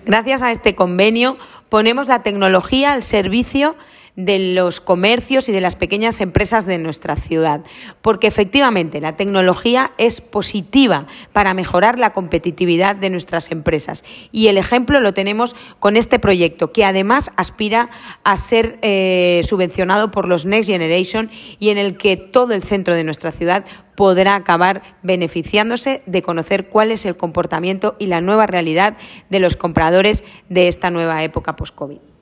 Gracias a este convenio ponemos la tecnología al servicio de los comercios y de las pequeñas empresas de nuestra ciudad, porque efectivamente la tecnología es positiva para mejorar la competitividad de nuestras empresas y el ejemplo lo tenemos con este proyecto, que además aspira a ser subvencionado por los Next Generation y en el que todo el centro de nuestra ciudad podrá acabar beneficiándose de conocer cuál es el comportamiento y la nueva realidad de los compradores de esta nueva época post-COVID.